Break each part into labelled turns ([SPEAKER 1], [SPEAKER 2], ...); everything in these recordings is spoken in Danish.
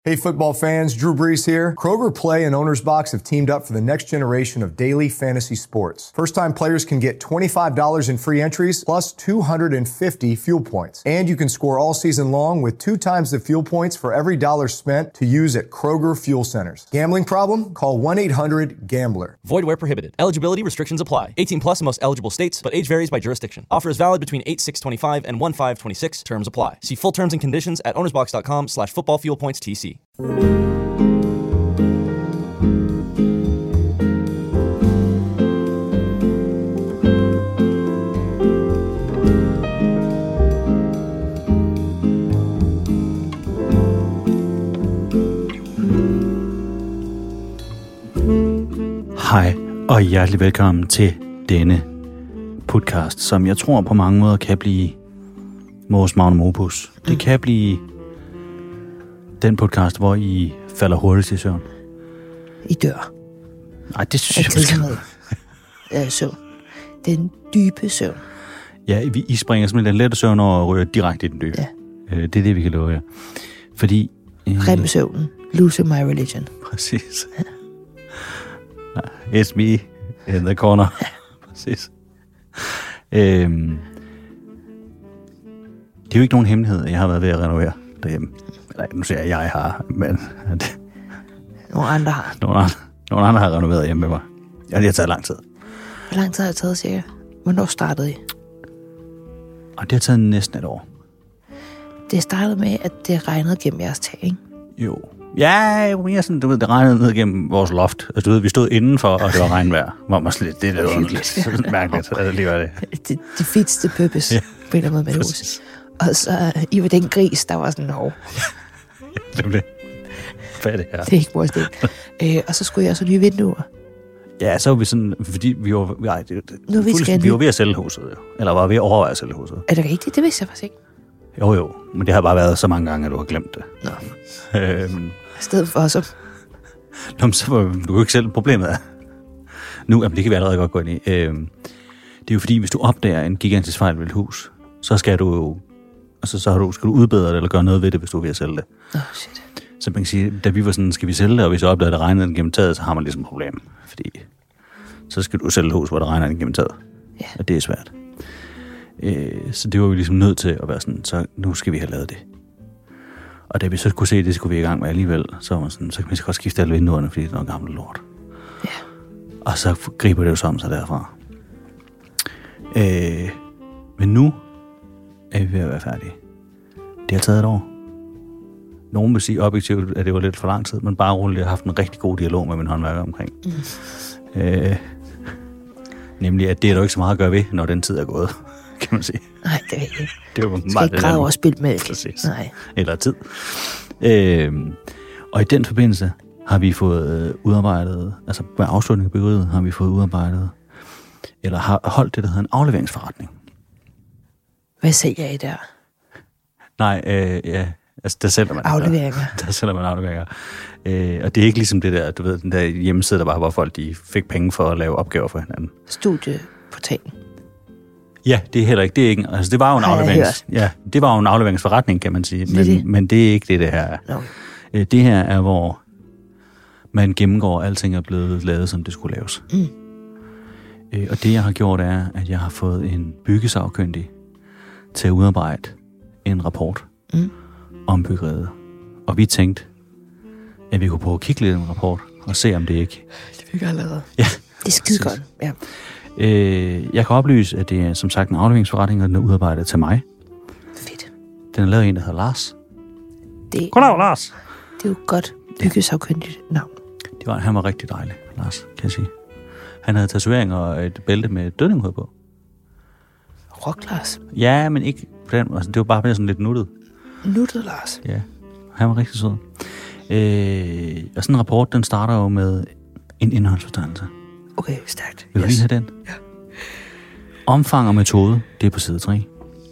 [SPEAKER 1] Hey football fans, Drew Brees here. Kroger Play and Owner's Box have teamed up for the next generation of daily fantasy sports. First-time players can get $25 in free entries plus 250 fuel points. And you can score all season long with 2 times the fuel points for every dollar spent to use at Kroger Fuel Centers. Gambling problem? Call 1-800-GAMBLER.
[SPEAKER 2] Void where prohibited. Eligibility restrictions apply. 18 plus in most eligible states, but age varies by jurisdiction. Offer is valid between 8/6/25 and 1/5/26. Terms apply. See full terms and conditions at ownersbox.com/footballfuelpointstc.
[SPEAKER 3] Hej og hjertelig velkommen til denne podcast, som jeg tror på mange måder kan blive vores magnum opus. Det kan blive den podcast, hvor I falder hurtigt i søvn.
[SPEAKER 4] I dør.
[SPEAKER 3] Nej, det synes jeg måske.
[SPEAKER 4] Søvn. Den dybe søvn.
[SPEAKER 3] Ja, I springer simpelthen den lette søvn og rører direkte i den dybe.
[SPEAKER 4] Ja.
[SPEAKER 3] Det er det, vi kan love jer. Fordi...
[SPEAKER 4] Rem-søvnen. Losing my religion.
[SPEAKER 3] Præcis. It's me in the corner. Præcis. Det er jo ikke nogen hemmelighed, at jeg har været ved at renovere derhjemme. Nej, nu siger jeg har, men...
[SPEAKER 4] Nogle andre har.
[SPEAKER 3] Nogle andre har renoveret hjemme med mig. Ja, det har taget lang tid.
[SPEAKER 4] Hvor lang tid har det taget, cirka? Hvornår startede I?
[SPEAKER 3] Og det har taget næsten et år.
[SPEAKER 4] Det startede med, at det regnede gennem jeres tag, ikke?
[SPEAKER 3] Jo. Ja, jo mere sådan, du ved, det regnede ned gennem vores loft. Altså, du ved, vi stod indenfor, og det var regnvejr. Hvor man slet, det er lidt underligt. Sådan mærkeligt, at det lige var det.
[SPEAKER 4] Det fedeste purpose, ja, på en eller anden måde med hus. Og så I var den gris, der var sådan, hov.
[SPEAKER 3] Ja, det hvad er det her?
[SPEAKER 4] Det er ikke vores del. Og så skulle jeg så nye vinduer.
[SPEAKER 3] Ja, så var vi sådan, fordi vi var, vi var ved at sælge huset, jo. Eller var ved at overveje at sælge huset.
[SPEAKER 4] Er det rigtigt? Det vidste jeg faktisk ikke.
[SPEAKER 3] Jo, men det har bare været så mange gange, at du har glemt det.
[SPEAKER 4] Nå. I stedet for så...
[SPEAKER 3] Nå, men så var du jo ikke selv problemet af. Nu, jamen, det kan vi allerede godt gå ind i. Det er jo fordi, hvis du opdager en gigantisk fejl ved et hus, så skal du jo... Altså, skal du udbedre det, eller gøre noget ved det, hvis du er ved at sælge det.
[SPEAKER 4] Shit.
[SPEAKER 3] Så man kan sige, da vi var sådan, skal vi sælge det, og hvis jeg opdager, at det regner den gennem taget, så har man ligesom et problem. Fordi så skal du sælge et hus, hvor der regner den gennem taget.
[SPEAKER 4] Ja.
[SPEAKER 3] Og det er svært. Så det var vi ligesom nødt til at være sådan, så nu skal vi have lavet det. Og da vi så kunne se, at det skulle vi i gang med alligevel, så var man sådan, så kan vi så godt skifte alle vinduerne, fordi det er noget gammelt lort.
[SPEAKER 4] Ja.
[SPEAKER 3] Og så griber det jo sammen sig derfra. Men nu er vi ved at være færdige. Det har taget et år. Nogen vil sige objektivt, at det var lidt for lang tid, men bare roligt, jeg har haft en rigtig god dialog med min håndværker omkring. Nemlig, at det er der ikke så meget at gøre ved, når den tid er gået, kan man sige.
[SPEAKER 4] Nej, det er ikke.
[SPEAKER 3] Det var
[SPEAKER 4] skal ikke græde over spildt mælk.
[SPEAKER 3] Præcis.
[SPEAKER 4] Nej.
[SPEAKER 3] Eller tid. Og i den forbindelse har vi fået udarbejdet, altså med afslutningen af byggeriet, har vi fået udarbejdet, eller har holdt det, der hedder en afleveringsforretning.
[SPEAKER 4] Hvad sælger I der?
[SPEAKER 3] Nej, ja, altså der sælger man
[SPEAKER 4] afleveringer.
[SPEAKER 3] Der sælger man afleveringer. Og det er ikke ligesom det der, du ved, den der hjemmeside, der bare var folk, de fik penge for at lave opgaver for hinanden.
[SPEAKER 4] Studieportalen.
[SPEAKER 3] Ja, det er heller ikke. Det er ikke, altså det var jo en afleverings. Ja, det var jo en afleveringsforretning, kan man sige. Men det er ikke det her.
[SPEAKER 4] No.
[SPEAKER 3] Det her er, hvor man gennemgår, alting er blevet lavet, som det skulle laves. Og det, jeg har gjort, er, at jeg har fået en byggesagkyndig til at udarbejde en rapport om byggeriet. Og vi tænkte, at vi kunne prøve at kigge lidt i den rapport og se, om det ikke...
[SPEAKER 4] Det fik jeg allerede.
[SPEAKER 3] Ja.
[SPEAKER 4] Det er skide godt, ja.
[SPEAKER 3] Jeg kan oplyse, at det er som sagt en afleveringsforretning, og den er udarbejdet til mig.
[SPEAKER 4] Fedt.
[SPEAKER 3] Den er lavet en, der hedder Lars.
[SPEAKER 4] Goddag,
[SPEAKER 3] Lars.
[SPEAKER 4] Det er jo godt byggesagkyndigt navn.
[SPEAKER 3] Han var rigtig dejlig, Lars, kan jeg sige. Han havde tatoveringer og et bælte med dødninghoved på.
[SPEAKER 4] Rock Lars?
[SPEAKER 3] Ja, men ikke på den. Altså, det var bare sådan lidt nuttet.
[SPEAKER 4] Nuttet Lars?
[SPEAKER 3] Ja, han var rigtig sød. Og sådan en rapport, den starter jo med en indholdsfortegnelse.
[SPEAKER 4] Okay, stærkt.
[SPEAKER 3] Vil du lige have den?
[SPEAKER 4] Ja.
[SPEAKER 3] Omfang og metode, det er på side 3.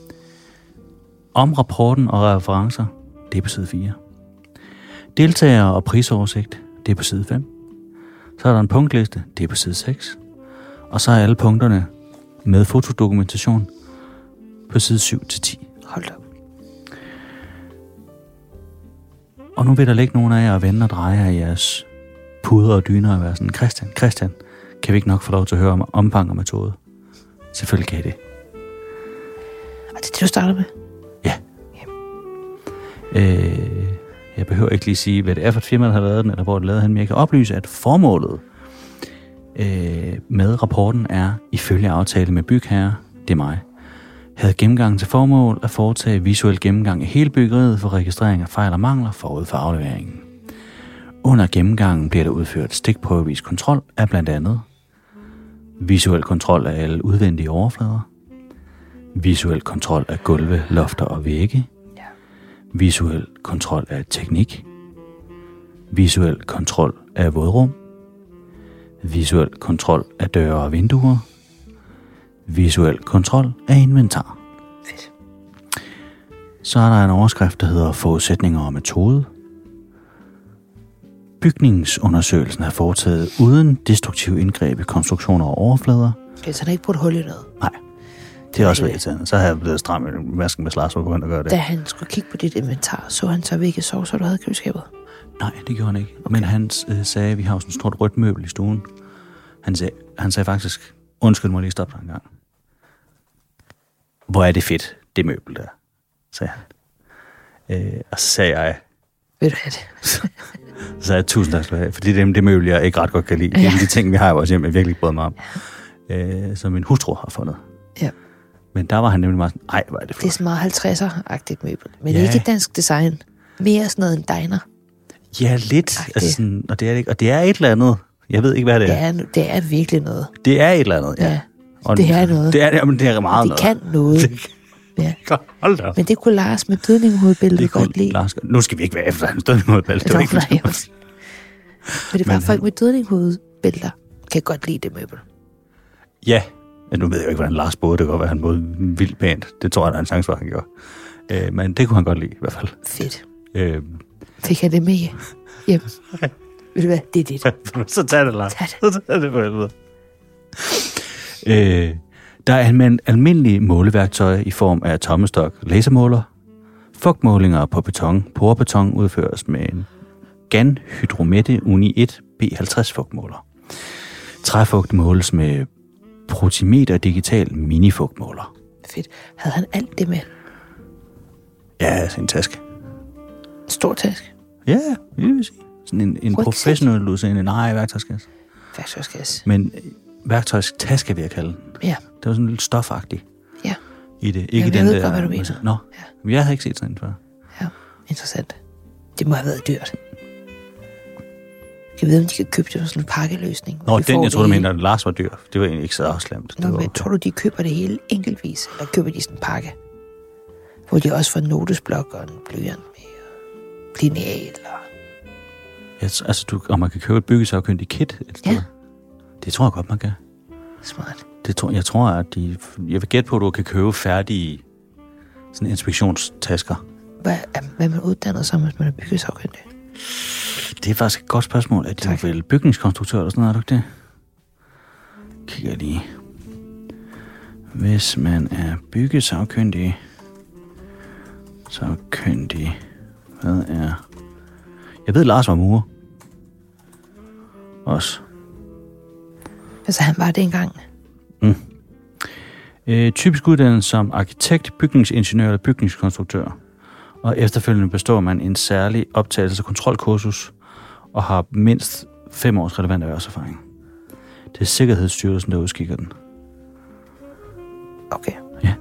[SPEAKER 3] Om rapporten og referencer, det er på side 4. Deltagere og prisoversigt, det er på side 5. Så er der en punktliste, det er på side 6. Og så er alle punkterne med fotodokumentation på side 7-10.
[SPEAKER 4] Hold da.
[SPEAKER 3] Og nu vil der ligge nogen af jer og vende og dreje af jeres puder og dyner og være sådan, Christian, kan vi ikke nok få lov til at høre om omfang og metode? Selvfølgelig kan I det.
[SPEAKER 4] Og det er det, du starter med?
[SPEAKER 3] Ja. Jeg behøver ikke lige sige, hvad det er for et firma, der har lavet den, eller hvor det lavede han, men jeg kan oplyse, at formålet med rapporten er, ifølge aftale med bygherre, det er mig, havde gennemgangen til formål at foretage visuel gennemgang af hele byggeriet for registrering af fejl og mangler forud for afleveringen. Under gennemgangen bliver der udført stikprøvevis kontrol af blandt andet visuel kontrol af alle udvendige overflader, visuel kontrol af gulve, lofter og vægge, visuel kontrol af teknik, visuel kontrol af vådrum, visuel kontrol af døre og vinduer, visuel kontrol af inventar.
[SPEAKER 4] Fedt.
[SPEAKER 3] Så er der en overskrift, der hedder forudsætninger og metode. Bygningsundersøgelsen er foretaget uden destruktiv indgreb i konstruktioner og overflader.
[SPEAKER 4] Okay, så han har ikke brugt hul i noget?
[SPEAKER 3] Nej, det er også irriterende. Så har jeg blevet stram i masken med Lars, hvor begyndt at gøre det.
[SPEAKER 4] Da han skulle kigge på dit inventar, så han så hvilke sovser, du havde i køleskabet?
[SPEAKER 3] Nej, det gjorde han ikke. Okay. Men han sagde, at vi har jo sådan et stort rødt møbel i stuen. Han sagde faktisk, undskyld mig lige stoppe dig en gang. Hvor er det fedt, det møbel der, sagde han. Og så sagde jeg...
[SPEAKER 4] Ved du hvad det?
[SPEAKER 3] Så sagde jeg, tusind tak skal du have, fordi det er det møbel, jeg ikke ret godt kan lide. Det er de ting, vi har i vores hjem, jeg virkelig ikke bryder mig om. Som min hustru har fundet.
[SPEAKER 4] Ja.
[SPEAKER 3] Men der var han nemlig meget sådan, ej, hvor er det flot.
[SPEAKER 4] Det er sådan meget 50'er-agtigt møbel. Men ikke dansk design. Mere sådan noget en diner.
[SPEAKER 3] Ja, lidt. Altså sådan, og det er ikke. Og det er et eller andet. Jeg ved ikke, hvad det er.
[SPEAKER 4] Det er virkelig noget.
[SPEAKER 3] Det er et eller andet, ja. Og
[SPEAKER 4] det er noget.
[SPEAKER 3] Det er meget noget.
[SPEAKER 4] Det kan noget. Ja.
[SPEAKER 3] Hold da.
[SPEAKER 4] Men det kunne Lars med dødninghovedbæltet godt lide.
[SPEAKER 3] Lars, nu skal vi ikke være efter hans dødninghovedbælte. Det var ikke
[SPEAKER 4] nej. Men det var folk med dødninghovedbælter kan godt lide det møbel.
[SPEAKER 3] Ja. Men nu ved jeg jo ikke, hvordan Lars boede. Det kan godt være, han boede vildt pænt. Det tror jeg, der er en chance for, han gjorde. Men det kunne han godt lide, i hvert fald.
[SPEAKER 4] Fedt. Fik jeg det med hjem? Ved du hvad? Det er dit.
[SPEAKER 3] Så tag det, Lars.
[SPEAKER 4] Så
[SPEAKER 3] tag det for helvede. Der er almindelige måleværktøj i form af tommestok, lasermåler, fugtmålinger på beton. Porebeton udføres med en GAN Hydromette Uni 1 B50 fugtmåler. Træfugt måles med Protimeter digital minifugtmåler.
[SPEAKER 4] Fedt. Havde han alt det med?
[SPEAKER 3] Ja, altså en taske.
[SPEAKER 4] En stor taske?
[SPEAKER 3] Ja, det vil sige. Sådan en professionel udseende. Nej, værktøjskasse.
[SPEAKER 4] Værktøjskasse.
[SPEAKER 3] Men værktøjstaske vil jeg kalde den.
[SPEAKER 4] Ja.
[SPEAKER 3] Det var sådan lidt stofagtigt.
[SPEAKER 4] Ja.
[SPEAKER 3] I det.
[SPEAKER 4] Ikke jeg ved godt, hvad du mener.
[SPEAKER 3] Nå, ja. Jeg havde ikke set sådan en før.
[SPEAKER 4] Ja, interessant. Det må have været dyrt. Jeg ved, om de kan købe det sådan en pakkeløsning.
[SPEAKER 3] Nå, den jeg tror, du mener, at Lars var dyr. Det var egentlig ikke så slemt.
[SPEAKER 4] Nå, men okay. Tror du, de køber det hele enkeltvis? Eller køber de sådan en pakke? Hvor de også får notesblok og en blyant med og lineal og...
[SPEAKER 3] Altså, om man kan købe et byggesagkyndigt kit et sted? Ja. Det tror jeg godt, man kan.
[SPEAKER 4] Smart.
[SPEAKER 3] Jeg tror, at jeg vil gætte på, at du kan købe færdige sådan inspektionstasker.
[SPEAKER 4] Hvad er man uddannet som, hvis man er byggesagkyndig?
[SPEAKER 3] Det er faktisk et godt spørgsmål. Er det vel bygningskonstruktør eller sådan noget, er du ikke det? Kigger lige. Hvis man er byggesagkyndig... Hvad er... Jeg ved, Lars var murer. Også.
[SPEAKER 4] Altså, han var det engang?
[SPEAKER 3] Typisk uddannet som arkitekt, bygningsingeniør eller bygningskonstruktør. Og efterfølgende består man en særlig optagelse- og kontrolkursus og har mindst 5 års relevant erhvervserfaring. Det er Sikkerhedsstyrelsen, der udskikker den.
[SPEAKER 4] Okay.
[SPEAKER 3] Ja.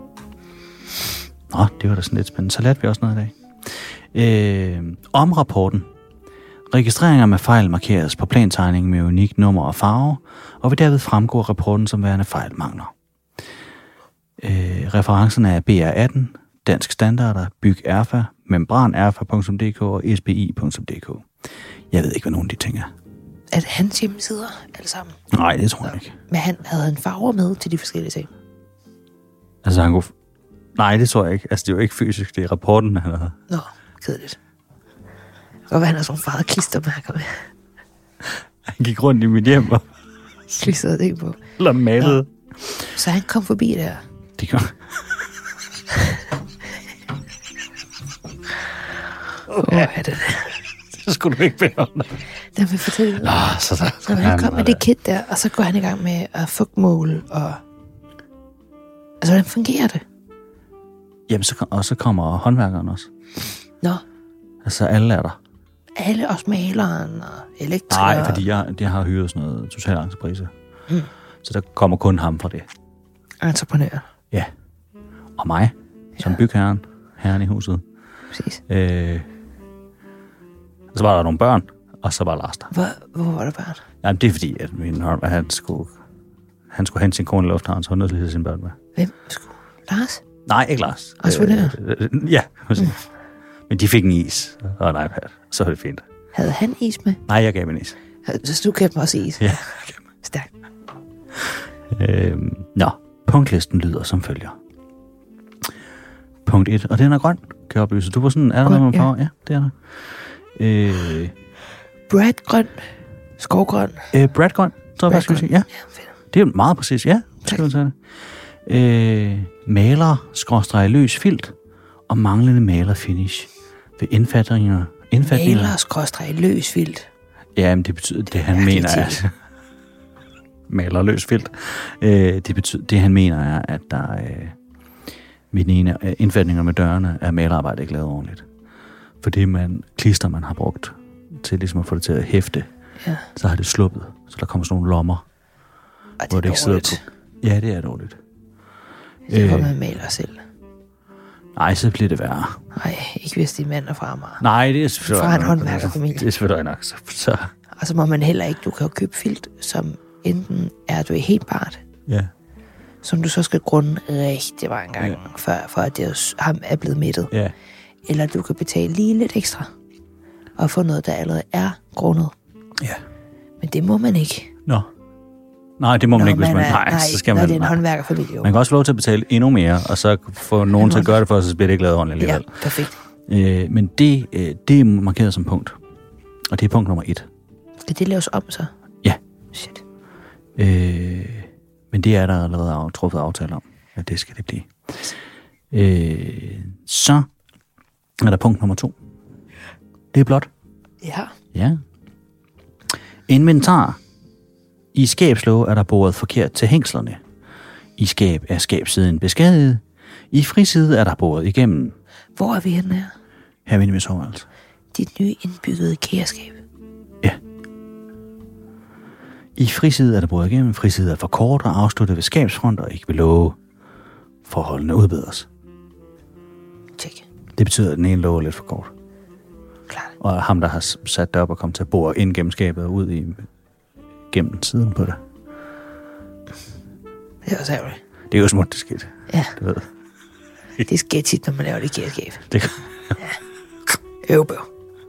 [SPEAKER 3] Nå, det var da sådan lidt spændende. Så lærte vi også noget i dag. Om rapporten. Registreringer med fejl markeres på plantegning med unik nummer og farve, og vil derved fremgå rapporten som værende fejlmangler. Referencerne er BR18, Dansk Standarder, Byg Erfa, membran-erfa.dk og sbi.dk. Jeg ved ikke, hvad nogen af de ting er.
[SPEAKER 4] Er det hans hjemmesider alle sammen?
[SPEAKER 3] Nej, det tror jeg ikke.
[SPEAKER 4] Men havde han farver med til de forskellige ting?
[SPEAKER 3] Altså, han kunne... Nej, det tror jeg ikke. Altså, det er jo ikke fysisk, det er rapporten, han havde.
[SPEAKER 4] Nå, kedeligt. Og hvad han har sådan farvede klistermærker med.
[SPEAKER 3] Han gik rundt i mit hjem og...
[SPEAKER 4] klistrede det på.
[SPEAKER 3] Eller malede.
[SPEAKER 4] Nå. Så han kom forbi der.
[SPEAKER 3] Det gør
[SPEAKER 4] er det?
[SPEAKER 3] Så skulle du ikke bede om det.
[SPEAKER 4] Den vil fortælle.
[SPEAKER 3] Så
[SPEAKER 4] han kom med det kit der, og så går han i gang med at fugtmåle, og... Altså, hvordan fungerer det?
[SPEAKER 3] Jamen, så kommer håndværkeren også.
[SPEAKER 4] Nå.
[SPEAKER 3] Altså, alle er der.
[SPEAKER 4] Alle, også maleren og elektrikeren?
[SPEAKER 3] Nej, fordi jeg har hyret sådan noget total entreprise. Så der kommer kun ham fra det.
[SPEAKER 4] Entreprenør.
[SPEAKER 3] Ja. Og mig, som bygherren, herren i huset.
[SPEAKER 4] Præcis.
[SPEAKER 3] Så var der nogle børn, og så var Lars der.
[SPEAKER 4] Hvor var der børn?
[SPEAKER 3] Jamen, det er fordi, at han skulle hente sin kone i lufthavn, så han nødt til at have sine børn med.
[SPEAKER 4] Hvem skulle? Lars?
[SPEAKER 3] Nej, ikke Lars. Ja, men de fik en is og en iPad, så var det fint.
[SPEAKER 4] Havde han is med?
[SPEAKER 3] Nej, jeg gav en is.
[SPEAKER 4] Så du gav dem også is?
[SPEAKER 3] Ja.
[SPEAKER 4] Stærkt.
[SPEAKER 3] Punktlisten lyder som følger. Punkt 1, og den er grøn, kan jeg oplyse. Du var sådan, er der noget med farve? Ja, det er der.
[SPEAKER 4] Brad grøn. Skovgrøn.
[SPEAKER 3] Brad grøn, tror jeg faktisk, jeg sige. Ja, det er meget præcis, ja. Skal du tage det. Maler-løs filt og manglende maler-finish ved indfatninger.
[SPEAKER 4] Maler-løs filt.
[SPEAKER 3] Ja, men det betyder, det han mener er... malerløs filt. Det betyder, det han mener er, at der ved den ene indfatninger med dørene er malerarbejde ikke lavet ordentligt. For det klister, man har brugt til ligesom at få det til at hæfte, så har det sluppet. Så der kommer sådan nogle lommer.
[SPEAKER 4] Og det er dårligt.
[SPEAKER 3] Ja, det er dårligt.
[SPEAKER 4] Det får man maler selv.
[SPEAKER 3] Nej, så bliver det værre.
[SPEAKER 4] Nej, ikke hvis de er mand og fra mig.
[SPEAKER 3] Nej, det er selvfølgelig
[SPEAKER 4] fra en håndværkerfamilie.
[SPEAKER 3] Det er selvfølgelig nok. Så.
[SPEAKER 4] Og så må man heller ikke, du kan jo købe filt, som enten er du helt bart, som du så skal grunde rigtig mange gange, for at det er blevet mættet.
[SPEAKER 3] Ja.
[SPEAKER 4] Eller du kan betale lige lidt ekstra, og få noget, der allerede er grundet.
[SPEAKER 3] Ja.
[SPEAKER 4] Men det må man ikke.
[SPEAKER 3] Nå. Nej, det må man ikke, hvis man... Nej, så skal man...
[SPEAKER 4] det er en håndværkerfamilie.
[SPEAKER 3] Man kan også få lov til at betale endnu mere, og så få nogen til at gøre det for, så bliver det ikke lavet ordentligt alligevel.
[SPEAKER 4] Ja, perfekt.
[SPEAKER 3] Men det er markeret som punkt. Og det er punkt nummer 1.
[SPEAKER 4] Skal det laves om så?
[SPEAKER 3] Ja.
[SPEAKER 4] Shit.
[SPEAKER 3] Men det er der allerede truffet aftale om, at det skal det blive. Så er der punkt nummer 2. Det er blot. Ja. Inventar. I skabslåge er der boret forkert til hængslerne. I skab er skabsiden beskadiget. I friside er der boret igennem.
[SPEAKER 4] Hvor er vi henne her?
[SPEAKER 3] Her ved mit soveværelse.
[SPEAKER 4] Dit nye indbyggede IKEA-skab.
[SPEAKER 3] Ja. I friside er der boret igennem. Friside er for kort og afsluttet ved skabsfront og ikke ved låge. Forholdene udbedres.
[SPEAKER 4] Tjek.
[SPEAKER 3] Det betyder, at den ene låge er lidt for kort.
[SPEAKER 4] Klart.
[SPEAKER 3] Og ham, der har sat det op og kommet til at bore ind gennem skabet og ud gennem siden på det.
[SPEAKER 4] Det er også ærgerligt.
[SPEAKER 3] Det er jo smukt, det skidt.
[SPEAKER 4] Ja.
[SPEAKER 3] Du ved.
[SPEAKER 4] Det sker tit, når man laver det IKEA-skab.
[SPEAKER 3] Det
[SPEAKER 4] Øvbøv.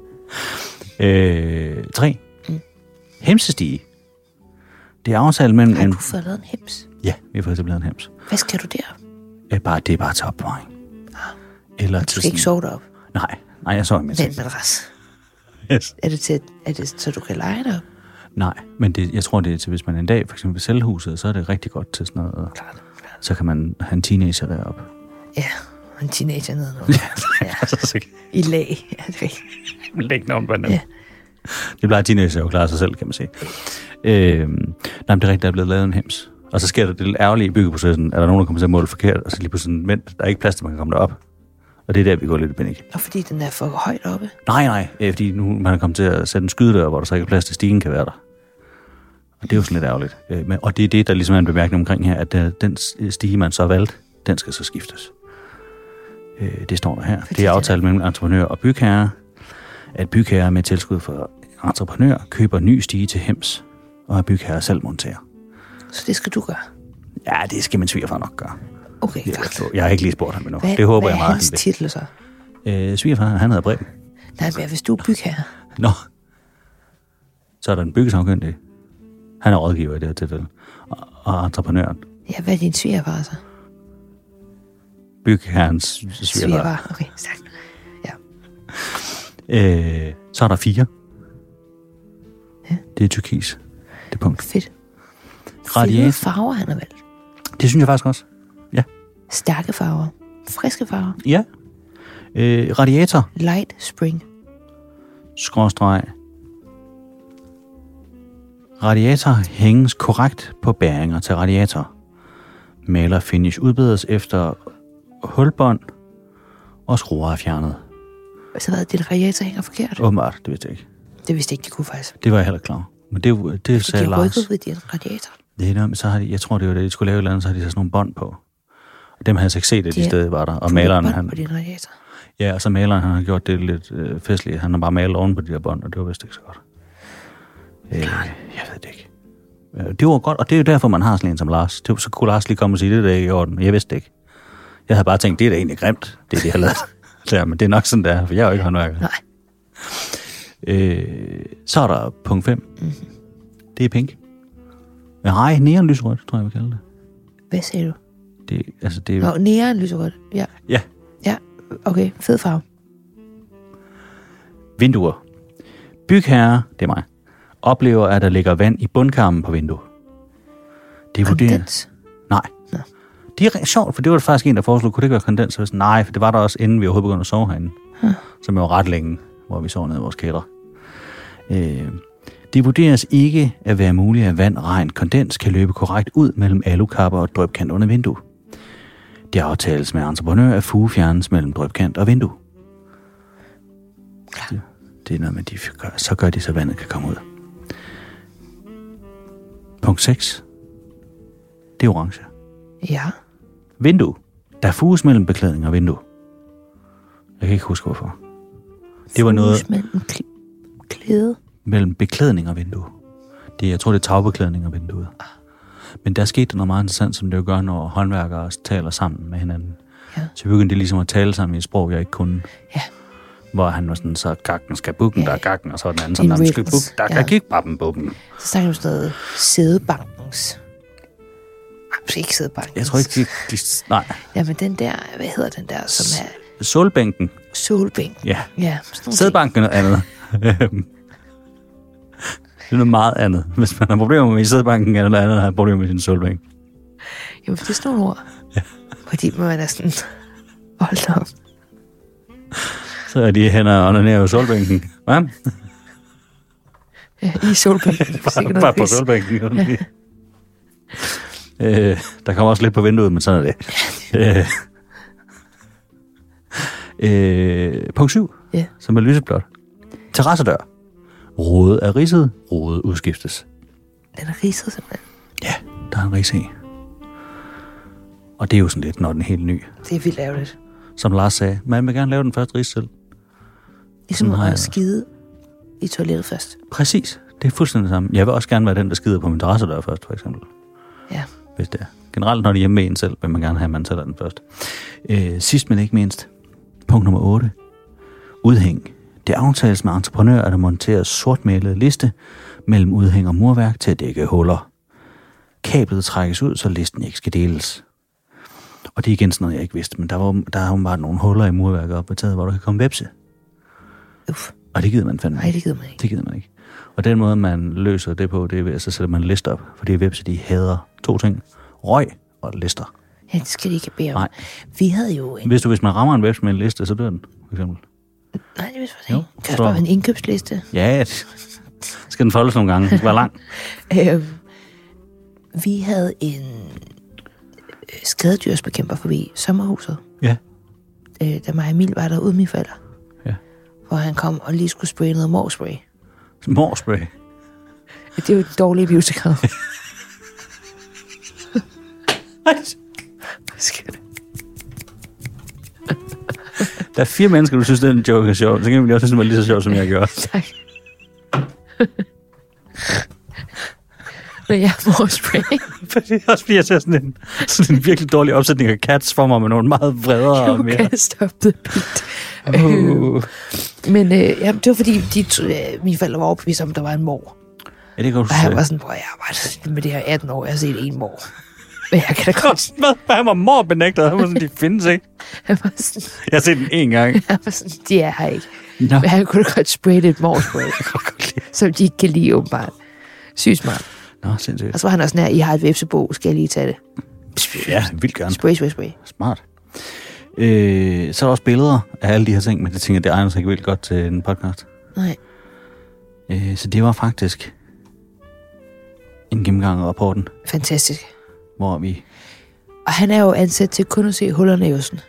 [SPEAKER 3] 3. Hemsestige. Det er aftalt mellem...
[SPEAKER 4] Har du fået lavet en hems?
[SPEAKER 3] Ja, vi har fået lavet en hems.
[SPEAKER 4] Hvad skal du der?
[SPEAKER 3] Det er bare til opbevaring. Eller
[SPEAKER 4] du skal ikke sove derop?
[SPEAKER 3] Nej, jeg sover med
[SPEAKER 4] den madras.
[SPEAKER 3] Yes.
[SPEAKER 4] Er det så du kan lege derop?
[SPEAKER 3] Nej, men jeg tror, det er til, hvis man en dag for eksempel vil sælge huset, så er det rigtig godt til sådan noget.
[SPEAKER 4] Klart.
[SPEAKER 3] Så kan man have en teenager deroppe.
[SPEAKER 4] Ja, og en teenager nedenunder. Ja. I lag. Ja, det er rigtigt.
[SPEAKER 3] Læg nogen på den. Ja. Det plejer teenager jo klare sig selv, kan man sige. Nej, men det er rigtigt, der er blevet lavet en hems. Og så sker der det lidt ærgerlige i byggeprocessen, at der er nogen, der kommer til at måle forkert, og så lige pludselig der er ikke plads til, man kan komme derop. Og det er der, vi går lidt i panik.
[SPEAKER 4] Og fordi den er for højt oppe?
[SPEAKER 3] Nej, fordi nu man er kommet til at sætte en skydedør, hvor der så ikke er plads til, stigen kan være der. Og det er jo sådan lidt ærgerligt. Og det er det, der ligesom er en bemærkning omkring her, at den stige, man så har valgt, den skal så skiftes. Det står der her. Det er aftalt mellem entreprenør og bygherre, at bygherre med tilskud for entreprenør køber ny stige til hems, og at bygherre selv monterer.
[SPEAKER 4] Så det skal du gøre?
[SPEAKER 3] Ja, det skal min svigerfar nok gøre.
[SPEAKER 4] Okay, klart.
[SPEAKER 3] Jeg har ikke lige spurgt ham endnu. Det håber jeg meget.
[SPEAKER 4] Hvad er hans titel så?
[SPEAKER 3] Svigerfar, han hedder Breben.
[SPEAKER 4] Nej, men hvis du er bygherre.
[SPEAKER 3] Nå. Så er der en byggesagkyndig. Han er rådgiver i det her tilfælde. Og entreprenøren.
[SPEAKER 4] Ja, hvad er din svigerfar så?
[SPEAKER 3] Bygherrens svigerfar.
[SPEAKER 4] Okay, sagt. Ja.
[SPEAKER 3] Så er der 4.
[SPEAKER 4] Ja.
[SPEAKER 3] Det er turkis. Det er punkt.
[SPEAKER 4] Fedt. Fede farver, han har valgt.
[SPEAKER 3] Det synes jeg faktisk også. Ja.
[SPEAKER 4] Stærke farver. Friske farver.
[SPEAKER 3] Ja. Radiator.
[SPEAKER 4] Light spring.
[SPEAKER 3] Radiator hænges korrekt på bæringer til radiator. Maler finish udbedes efter hulbånd og skruer er fjernet.
[SPEAKER 4] Så hvad, din radiator hænger forkert?
[SPEAKER 3] Åbenbart, det vidste jeg ikke.
[SPEAKER 4] Det vidste jeg ikke, de kunne faktisk.
[SPEAKER 3] Det var jeg heller klar. Men det sagde
[SPEAKER 4] de
[SPEAKER 3] Lars.
[SPEAKER 4] rykket ved din radiator?
[SPEAKER 3] Det er noget, så har de, jeg tror, det var det, de skulle lave et eller andet, så har de sat sådan nogle bånd på. Og dem havde jeg så ikke set, at de stadig var der. Og maleren,
[SPEAKER 4] han... på din radiator?
[SPEAKER 3] Ja, og så maleren, han har gjort det lidt festligt. Han har bare malet oven på de der bånd, og det var vist ikke så godt. Jeg ved det ikke. Det var godt, og det er jo derfor, man har sådan en som Lars. Det var, så kunne Lars lige komme og sige, det er ikke i orden. Jeg vidste det ikke. Jeg havde bare tænkt, det er da egentlig grimt, det de har lavet. Ja, men det er nok sådan, der, for jeg er jo ikke håndværker.
[SPEAKER 4] Nej.
[SPEAKER 3] Så er der punkt 5. Mm-hmm. Det er pink. Nej, neonlyserødt, tror jeg, vi kalder det.
[SPEAKER 4] Hvad sagde du?
[SPEAKER 3] Det er
[SPEAKER 4] Nå, neonlyserødt, ja.
[SPEAKER 3] Ja.
[SPEAKER 4] Ja, okay, fed farve.
[SPEAKER 3] Vinduer. Bygherre, det er mig, oplever, at der ligger vand i bundkarmen på vinduet. Det er
[SPEAKER 4] kondens?
[SPEAKER 3] Nej.
[SPEAKER 4] Nå.
[SPEAKER 3] Det er sjovt, for det var faktisk en, der foreslog, kunne det ikke være kondens? Så nej, for det var der også, inden vi overhovedet begyndte at sove herinde. Som var ret længe, hvor vi sov nede i vores kælder. Det vurderes ikke at være muligt, at vand, regn, kondens kan løbe korrekt ud mellem alukapper og drøbkant under vindue. Det aftales med entreprenør at fuge fjernes mellem drøbkant og vindue. Det er noget med, de gør, så gør de, så vandet kan komme ud. Punkt 6. Det er orange.
[SPEAKER 4] Ja.
[SPEAKER 3] Vindue. Der fuges mellem beklædning og vindue. Jeg kan ikke huske, hvorfor. Det var noget...
[SPEAKER 4] mellem klæde?
[SPEAKER 3] Mellem beklædning og vindue. Jeg tror, det er tagbeklædning og vinduet. Men der skete noget meget interessant, som det jo gør, når håndværkere taler sammen med hinanden. Ja. Så begyndte de ligesom at tale sammen i et sprog, jeg ikke kunne. Ja. Hvor han var sådan, så gakken skal bukken, der er gakken, og så den anden sådan, der skal bukken, der kan kigge bare den bukken.
[SPEAKER 4] Så snakker du sådan noget sædebankens. Måske ikke sædebankens.
[SPEAKER 3] Jeg tror ikke, nej.
[SPEAKER 4] Ja, men den der, hvad hedder den der, som er...
[SPEAKER 3] Solbænken.
[SPEAKER 4] Solbænken.
[SPEAKER 3] Ja.
[SPEAKER 4] Ja.
[SPEAKER 3] Sædebanken er noget andet. Det er noget meget andet. Hvis man har problemer med sædebanken, eller noget andet, har problemer med sin solbænk.
[SPEAKER 4] Jamen, det er sådan nogle ord. Ja. Fordi man er sådan... Hold op.
[SPEAKER 3] Så er de hænder og ned i solbænken. Hvad?
[SPEAKER 4] Ja, i solbænken.
[SPEAKER 3] bare på solbænken. Ja. Der kommer også lidt på vinduet, men sådan er det. Punkt 7, som er lyseblåt. Terrassedør. Rodet er ridset, rodet udskiftes.
[SPEAKER 4] Den er ridset simpelthen?
[SPEAKER 3] Ja, der er en rids i. Og det er jo sådan lidt, når den er helt ny.
[SPEAKER 4] Det er vildt ærgerligt.
[SPEAKER 3] Som Lars sagde, man vil gerne lave den første rids selv.
[SPEAKER 4] Ligesom at skide i toilettet først.
[SPEAKER 3] Præcis, det er fuldstændig det samme. Jeg vil også gerne være den, der skider på min terrassedør først, for eksempel.
[SPEAKER 4] Ja.
[SPEAKER 3] Hvis det er. Generelt, når det er hjemme med en selv, vil man gerne have, at man selv er den først. Sidst, men ikke mindst. Punkt nummer 8. Udhæng. Det aftales med entreprenør, at der monteres sortmalet liste mellem udhæng og murværk til at dække huller. Kablet trækkes ud, så listen ikke skal deles. Og det er igen sådan noget, jeg ikke vidste, men der er jo bare nogle huller i murværket op på taget, hvor der kan komme vepse. Og det gider man fandme.
[SPEAKER 4] Nej, det gider man ikke.
[SPEAKER 3] Det gider man ikke. Og den måde, man løser det på, det er ved, at så sætter man lister op. For det er vepse, de hader 2 ting. Røg og lister.
[SPEAKER 4] Ja, det skal de ikke bede om.
[SPEAKER 3] Nej.
[SPEAKER 4] Vi havde jo en...
[SPEAKER 3] Hvis man rammer en vepse med en liste, så dør den, for eksempel.
[SPEAKER 4] Nej, det vidste jeg ikke. Kan jeg bare en indkøbsliste?
[SPEAKER 3] Ja, skal den foldes nogle gange. Det var lang.
[SPEAKER 4] Vi havde en skadedyrsbekæmper forbi sommerhuset.
[SPEAKER 3] Ja.
[SPEAKER 4] Da mig og Emil var der ude med mine forældre.
[SPEAKER 3] Ja.
[SPEAKER 4] Hvor han kom og lige skulle spraye noget morspray.
[SPEAKER 3] Morspray?
[SPEAKER 4] Det er jo et dårligt musical.
[SPEAKER 3] Der er 4 mennesker, du synes, den joke er sjov. Så kan vi også synes, den var lige så sjov, som jeg gør.
[SPEAKER 4] Tak. Men jeg har morspray.
[SPEAKER 3] Det er også fordi, jeg ser sådan en virkelig dårlig opsætning af Cats for mig med nogle meget bredere og mere.
[SPEAKER 4] You can't stop the beat. Men det var fordi, mine forældre var overbevist om, der var en mor.
[SPEAKER 3] Ja, det kan du
[SPEAKER 4] sige. Og jeg var sådan, jeg arbejder med det her 18 år, jeg har set en mor. Men jeg kan da godt...
[SPEAKER 3] Han var morbenægter, han var sådan, de findes ikke.
[SPEAKER 4] Han var sådan...
[SPEAKER 3] Jeg har set den 1 gang.
[SPEAKER 4] Han var sådan, de er her ikke. No. Men han kunne da godt spraye et morspray, som de ikke kan lide, åbenbart. Sygt smart.
[SPEAKER 3] Nå, sindssygt.
[SPEAKER 4] Og så var han også sådan her, I har et vepsebo, skal jeg lige tage det?
[SPEAKER 3] Ja, vildt gerne.
[SPEAKER 4] Spray.
[SPEAKER 3] Smart. Så er der også billeder af alle de her ting, men det tænker jeg, det egner sig ikke vildt godt til en podcast.
[SPEAKER 4] Nej.
[SPEAKER 3] Så det var faktisk en gennemgang af rapporten.
[SPEAKER 4] Fantastisk.
[SPEAKER 3] Hvor vi...
[SPEAKER 4] Og han er jo ansat til kun at se hullerne i osten.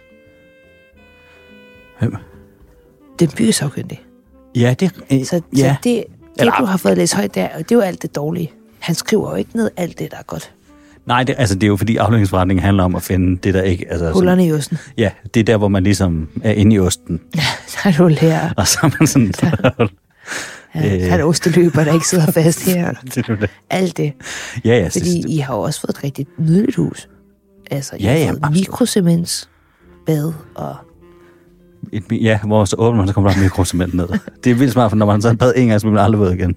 [SPEAKER 3] Hvem?
[SPEAKER 4] Den byggesagkyndige.
[SPEAKER 3] Ja, det...
[SPEAKER 4] Så det du har fået læst højt der, det er jo alt det dårlige. Han skriver jo ikke ned alt det, der er godt.
[SPEAKER 3] Nej, det er jo fordi aflønningsforretningen handler om at finde det, der ikke... Altså,
[SPEAKER 4] hullerne i osten.
[SPEAKER 3] Ja, det er der, hvor man ligesom er inde i osten.
[SPEAKER 4] Ja, der er du lærer.
[SPEAKER 3] Og så er man sådan...
[SPEAKER 4] Der er en osteløber, der ikke sidder fast her.
[SPEAKER 3] det.
[SPEAKER 4] Alt det.
[SPEAKER 3] Ja,
[SPEAKER 4] fordi I har jo også fået et rigtig nydeligt hus. Altså, I
[SPEAKER 3] har
[SPEAKER 4] fået mikrocements, bad og...
[SPEAKER 3] hvor så åbner man, så kommer der mikrocement ned. Det er vildt smart, for når man så har bad en gang, så bliver man aldrig ud igen.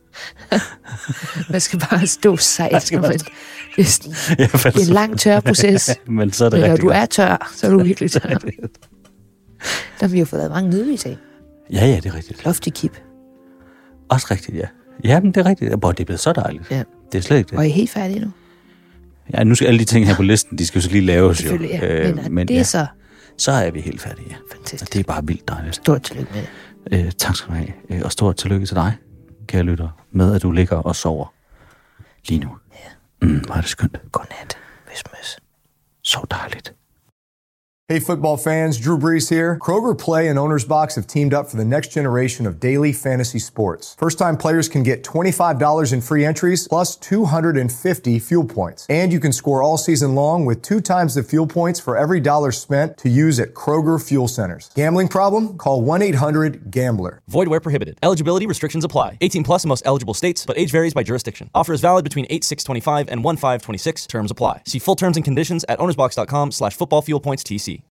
[SPEAKER 4] Man skal bare stå sejt. Det er en lang tør proces.
[SPEAKER 3] Men så er det
[SPEAKER 4] når
[SPEAKER 3] rigtig
[SPEAKER 4] du er tør, så er du virkelig tør. Der har vi jo fået lavet mange nydelige ting.
[SPEAKER 3] Ja, det er rigtigt.
[SPEAKER 4] Lofty Keep.
[SPEAKER 3] Også rigtigt, ja. Ja, men det er rigtigt. Det er blevet så dejligt. Ja. Det er slet ikke det.
[SPEAKER 4] Og I er helt færdige nu?
[SPEAKER 3] Ja, nu skal alle de ting her på listen, de skal jo så lige laves jo.
[SPEAKER 4] Ja. Men det er så...
[SPEAKER 3] Så er vi helt færdige, ja.
[SPEAKER 4] Fantastisk.
[SPEAKER 3] Og det er bare vildt dejligt.
[SPEAKER 4] Stort tillykke med
[SPEAKER 3] det. Tak skal du have. Og stort tillykke til dig, kære lytter, med at du ligger og sover lige nu. Ja. Hvor er det skønt.
[SPEAKER 4] Godnat. Hvis.
[SPEAKER 3] Så dejligt.
[SPEAKER 1] Hey football fans, Drew Brees here. Kroger Play and Owner's Box have teamed up for the next generation of daily fantasy sports. First-time players can get $25 in free entries plus 250 fuel points. And you can score all season long with 2 times the fuel points for every dollar spent to use at Kroger Fuel Centers. Gambling problem? Call 1-800-GAMBLER.
[SPEAKER 2] Void where prohibited. Eligibility restrictions apply. 18 plus in most eligible states, but age varies by jurisdiction. Offer is valid between 8/6/25 and 1/5/26. Terms apply. See full terms and conditions at ownersbox.com/footballfuelpointstc.